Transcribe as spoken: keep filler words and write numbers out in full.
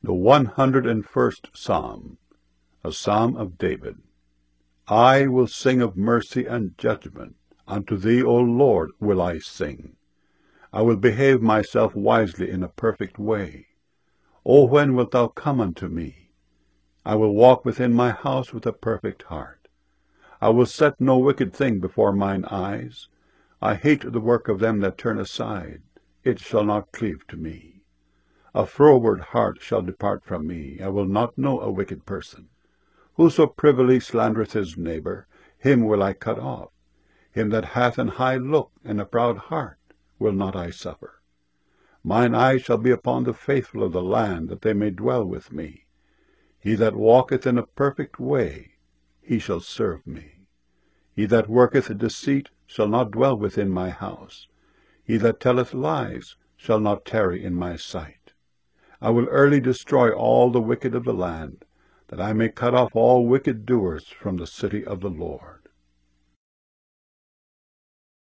The one hundred and first Psalm, a Psalm of David. I will sing of mercy and judgment. Unto thee, O Lord, will I sing. I will behave myself wisely in a perfect way. O when wilt thou come unto me? I will walk within my house with a perfect heart. I will set no wicked thing before mine eyes. I hate the work of them that turn aside. It shall not cleave to me. A froward heart shall depart from me. I will not know a wicked person. Whoso privily slandereth his neighbor, him will I cut off. Him that hath an high look and a proud heart will not I suffer. Mine eye shall be upon the faithful of the land, that they may dwell with me. He that walketh in a perfect way, he shall serve me. He that worketh deceit shall not dwell within my house. He that telleth lies shall not tarry in my sight. I will early destroy all the wicked of the land, that I may cut off all wicked doers from the city of the Lord.